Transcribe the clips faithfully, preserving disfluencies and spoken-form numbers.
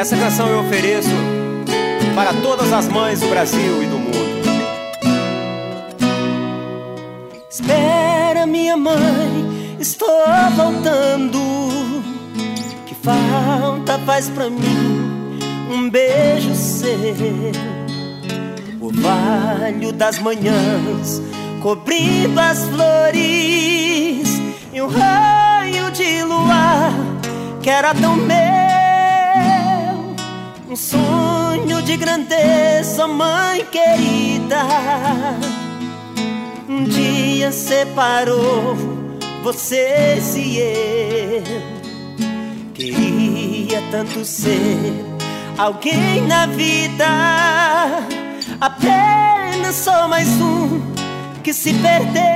Essa canção eu ofereço para todas as mães do Brasil e do mundo. Espera, minha mãe, estou voltando. Que falta faz pra mim um beijo seu. Orvalho das manhãs cobrindo as flores e um raio de luar que era tão meu. Um sonho de grandeza, mãe querida. Um dia separou vocês e eu. Queria tanto ser alguém na vida, apenas sou mais um que se perdeu.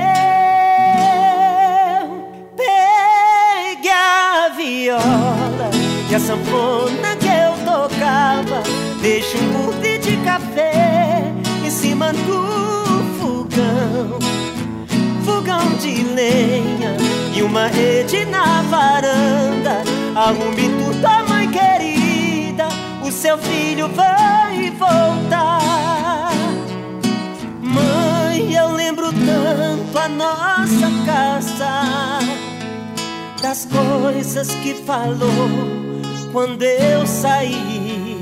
Pegue a viola e a sanfona que eu tocava, deixe um bule de café em cima do fogão. Fogão de lenha e uma rede na varanda. Arrume tudo, mãe querida, o seu filho vai voltar. Mãe, eu lembro tanto a nossa casa, das coisas que falou quando eu saí.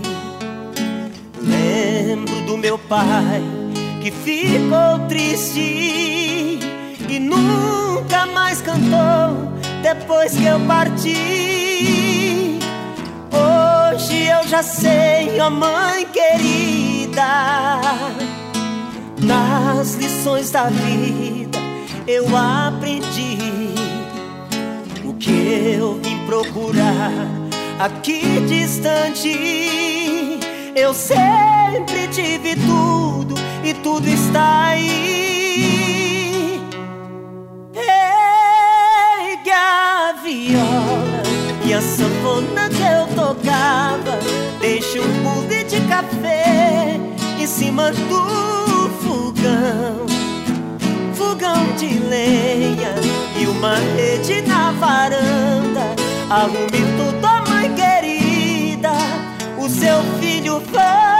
Lembro do meu pai que ficou triste e nunca mais cantou depois que eu parti. Hoje eu já sei, ó mãe querida, nas lições da vida eu aprendi o que eu vim procurar aqui distante. Eu sempre tive tudo e tudo está aí. Pegue a viola e a sanfona que eu tocava, deixe um bule de café em cima do fogão. Fogão de lenha e uma rede na varanda. Arrume tudo, mãe querida, o seu filho vai